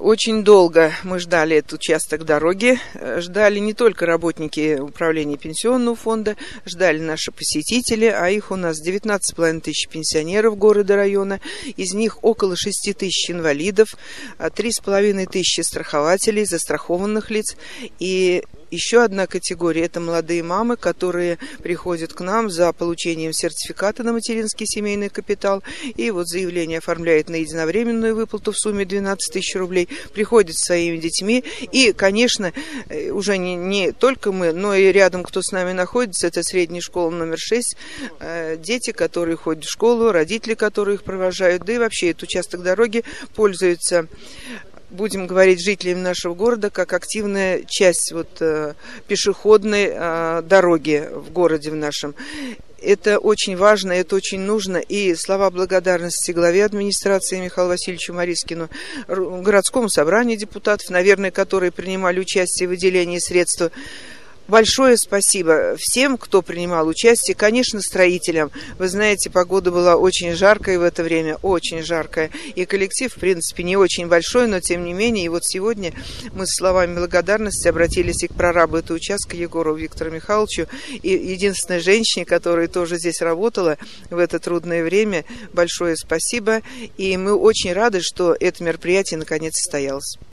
Очень долго мы ждали этот участок дороги, ждали не только работники управления пенсионного фонда, ждали наши посетители, а их у нас 19,5 тысяч пенсионеров города, района, из них около 6 тысяч инвалидов, 3,5 тысячи страхователей, застрахованных лиц и еще одна категория – это молодые мамы, которые приходят к нам за получением сертификата на материнский семейный капитал. И вот заявление оформляют на единовременную выплату в сумме 12 тысяч рублей, приходят со своими детьми. И, конечно, уже не только мы, но и рядом, кто с нами находится, это средняя школа номер 6, дети, которые ходят в школу, родители, которые их провожают, да и вообще этот участок дороги пользуется, будем говорить, жителям нашего города, как активная часть пешеходной дороги в городе в нашем. Это очень важно, это очень нужно. И слова благодарности главе администрации Михаилу Васильевичу Марискину, городскому собранию депутатов, наверное, которые принимали участие в выделении средств. Большое спасибо всем, кто принимал участие, конечно, строителям. Вы знаете, погода была очень жаркая в это время, очень жаркая. И коллектив, в принципе, не очень большой, но тем не менее. И вот сегодня мы с словами благодарности обратились и к прорабу этого участка Егору Виктору Михайловичу, и единственной женщине, которая тоже здесь работала в это трудное время. Большое спасибо. И мы очень рады, что это мероприятие наконец состоялось.